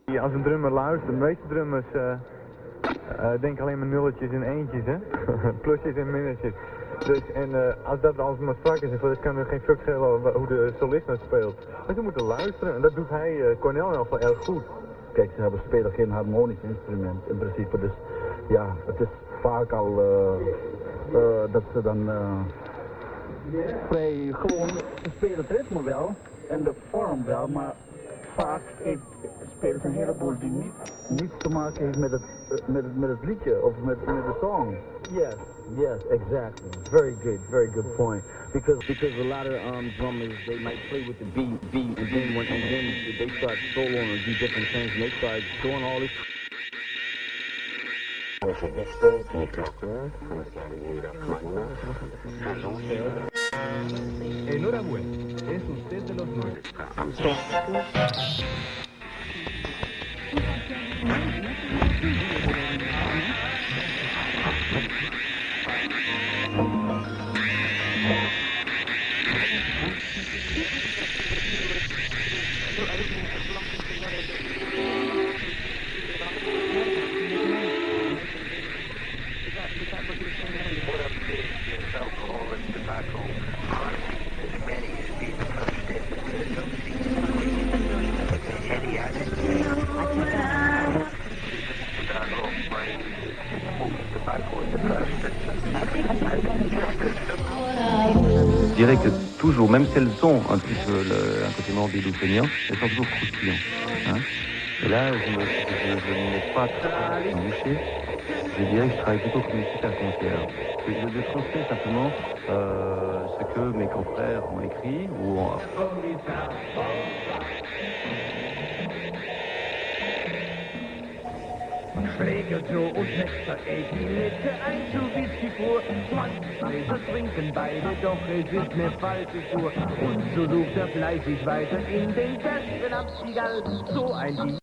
Als een drummer luistert, de meeste drummers denken alleen maar nulletjes en eentjes, hè? Plusjes en minnetjes. Dus, en als dat alles maar strak is, dan kan er geen fuck schelen hoe de solist nou speelt. Maar ze moeten luisteren en dat doet hij, Cornel in ieder geval, erg goed. Kijk, ze spelen geen harmonisch instrument in principe, dus ja, het is vaak al dat ze dan vrij gewoon, ze spelen het ritme wel en de vorm wel, maar vaak spelen ze een heleboel die niets te maken heeft met het liedje of met de song. Yes, exactly. Very good point. Because a lot of drummers, they might play with the beat, and then they start soloing and do different things, and they start doing all this. Enhorabuena, es usted de los nuestros. Je dirais que toujours, même si elles ont un petit peu un côté morbide ou feignant, elles sont toujours croustillantes. Hein. Et là, je n'ai pas très embouché. Je dirais que je travaille plutôt comme une super concierge. Je transmets simplement ce que mes confrères ont écrit ou ont... Schläger Joe und Hector Eddie legte ein zu Whisky vor. 20 Gläser trinken beide, doch es ist ne falsche Spur. Und so sucht er fleißig weiter in den besten Abstiegall. So ein Ding.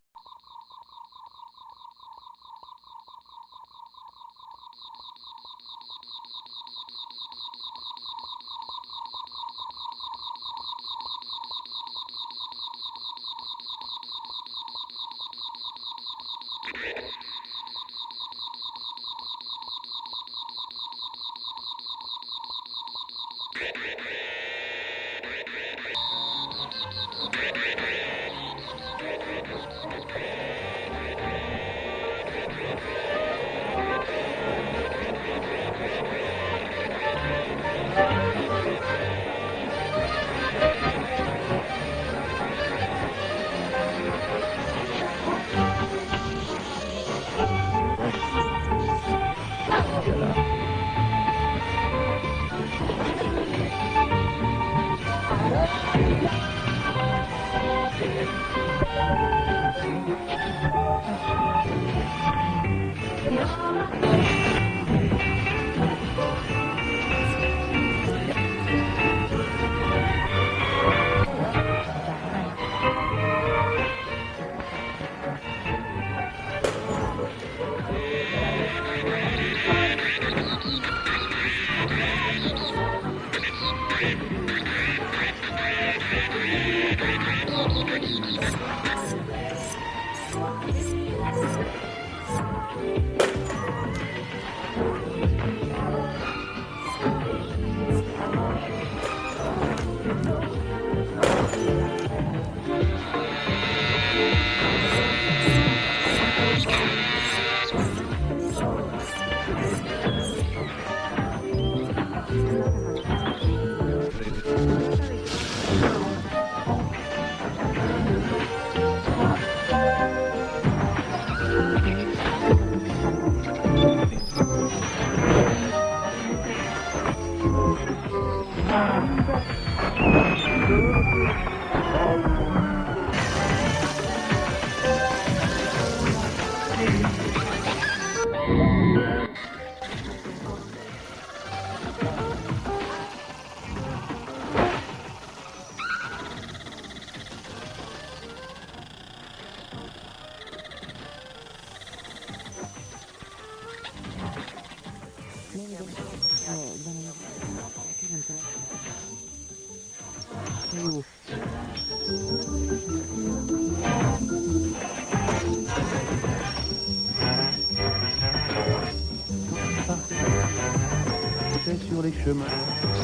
les chemins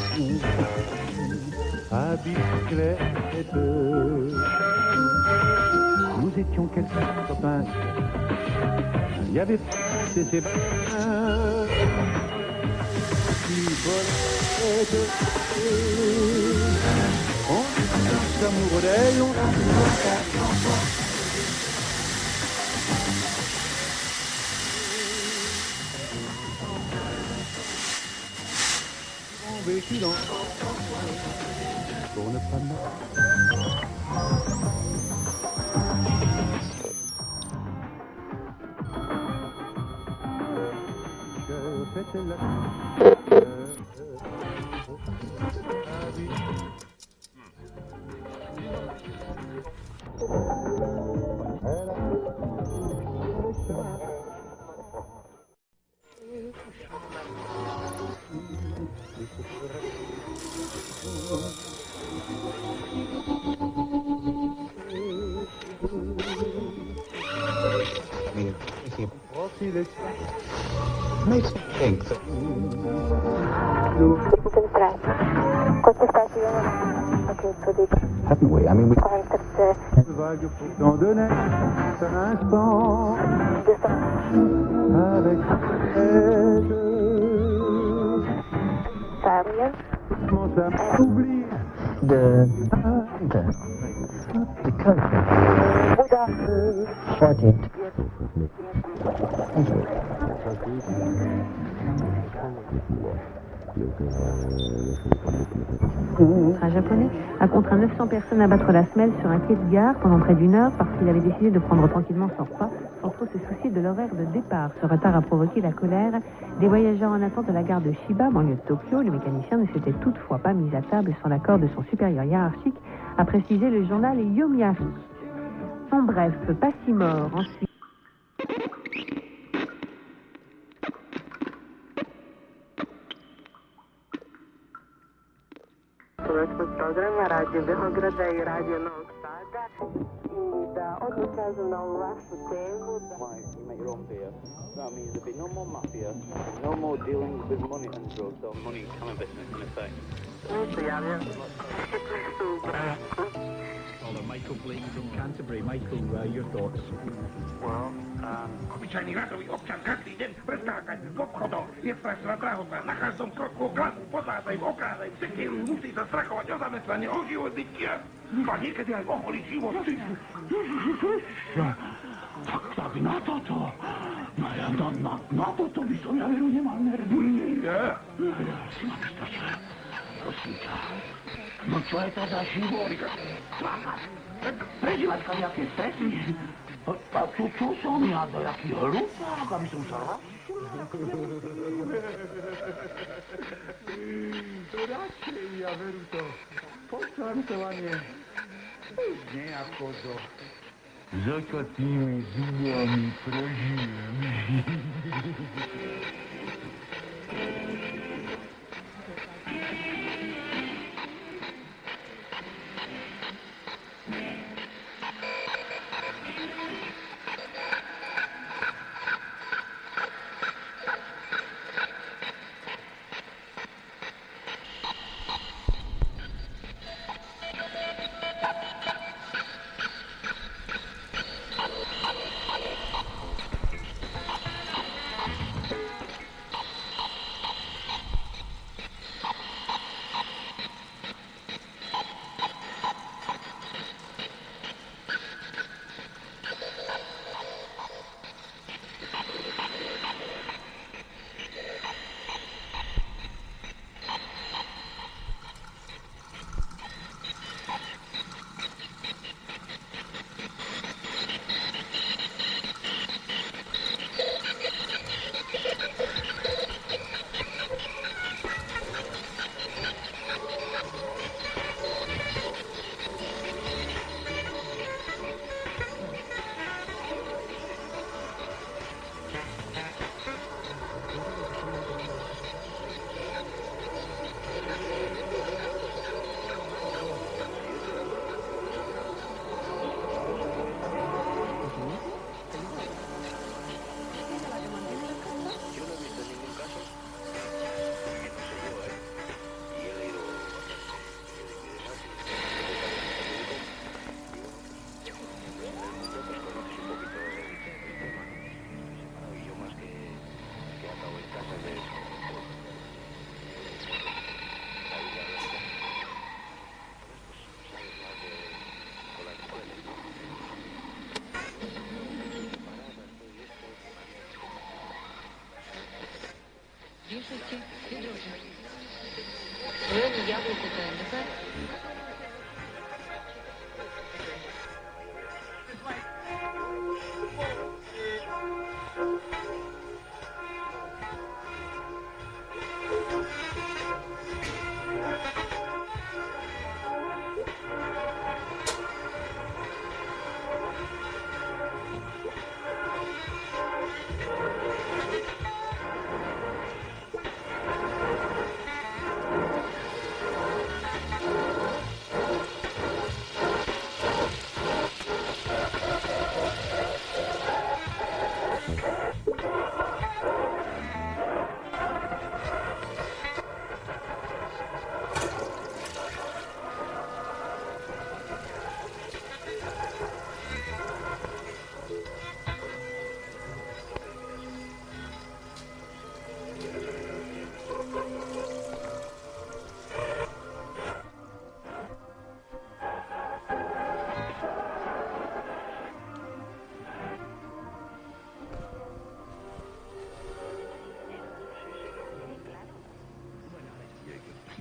à bicyclette. Nous étions quelques copains. Il y avait ces Sébastien qui volait. On s'amoureux d'elle, on vécu dans pour ne pas je fêtais la Makes me think that haven't we? I mean, we vague pourtant de neige un instant avec aide. Comment ça m'oublie The country sorted. Thank you. Un japonais a contraint 900 personnes à battre la semelle sur un quai de gare pendant près d'une heure parce qu'il avait décidé de prendre tranquillement son repas sans trop se soucier de l'horaire de départ. Ce retard a provoqué la colère des voyageurs en attente de la gare de Shiba, banlieue de Tokyo. Le mécanicien ne s'était toutefois pas mis à table sans l'accord de son supérieur hiérarchique, a précisé le journal Yomiuri. En bref, pas si mort. Ensuite, programa Rádio Beograda i Radio Novog Sada i da odmah kažu na ovu vašu temu. You make your own beer. That means there'll be no more mafia, no more dealing with money and drugs or money and common business in effect. Nisu javljam. Su u braku. Michael Blake from Canterbury. Michael, your thoughts? Well, Običajni radovi občan každý deň preskákať v obchodoch. Je strašná drahota. Na každom kroku glasu podvádzajú, okrádajú, sekierujú, musí sa strachovať o zamestnanie, o život bytia. A niekedy aj oholiť život. Tak na toto. Na toto by som ja veru nemal nervy. Nie. Si ma vystačil. Prosím ťa. No čo je to za život? Prežívať kadejaké stresy. A čo som ja do jaký hlupák, aby som sa radšil? Radšej, ja veru to. Poštartovanie. Nejako so zakatými zubami prežijem.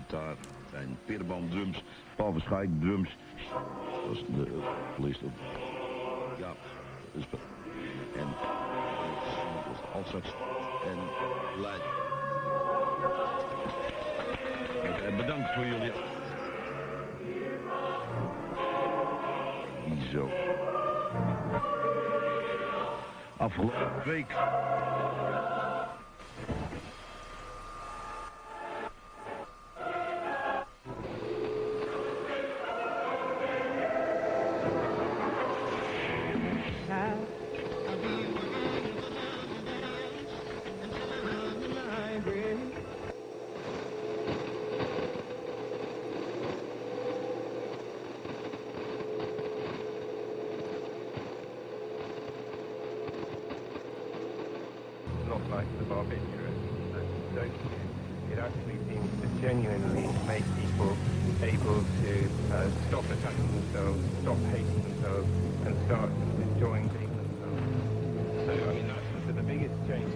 gitaar zijn Peerboom drums, Paul Verschaik drums. Dat is de solist op. Ja, dat is en dat is de altsax en luid. Bedankt voor jullie. Zo. Afgelopen week. Not like the barbiturates, don't you? It actually seems to genuinely make people able to stop attacking themselves, stop hating themselves, and start enjoying being themselves. So, I mean, that's the biggest change.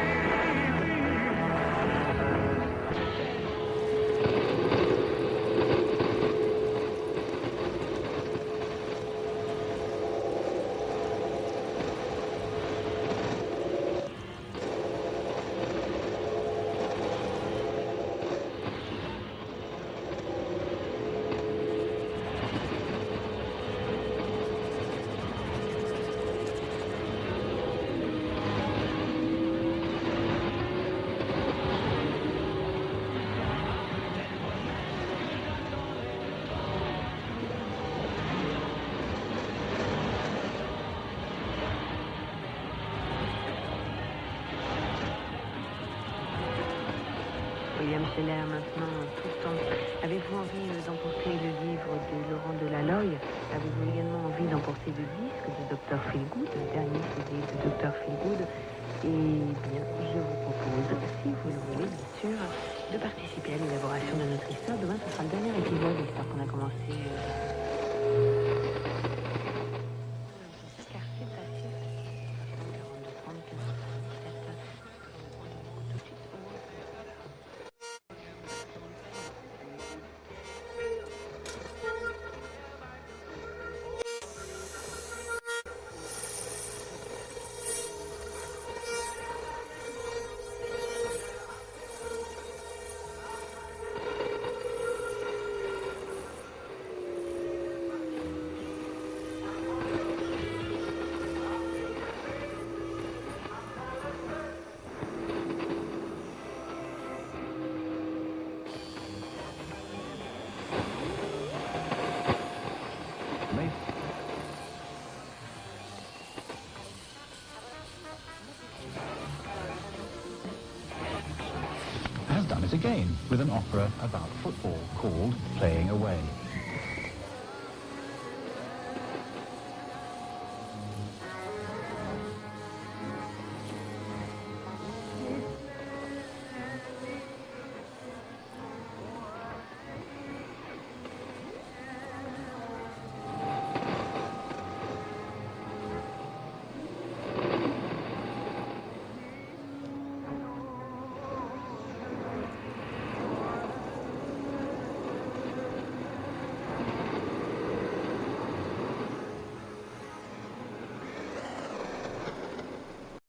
William Seller maintenant tout le temps. Avez-vous envie d'emporter le livre de Laurent Delaloy? Avez-vous également envie d'emporter le disque de Dr Feelgood, le dernier CD de Dr Feelgood? Eh bien, je vous propose, si vous le voulez, bien sûr, de participer à l'élaboration de notre histoire. Demain, ce sera le dernier épisode, l'histoire qu'on a commencé. Has done it again with an opera about football called Playing Away.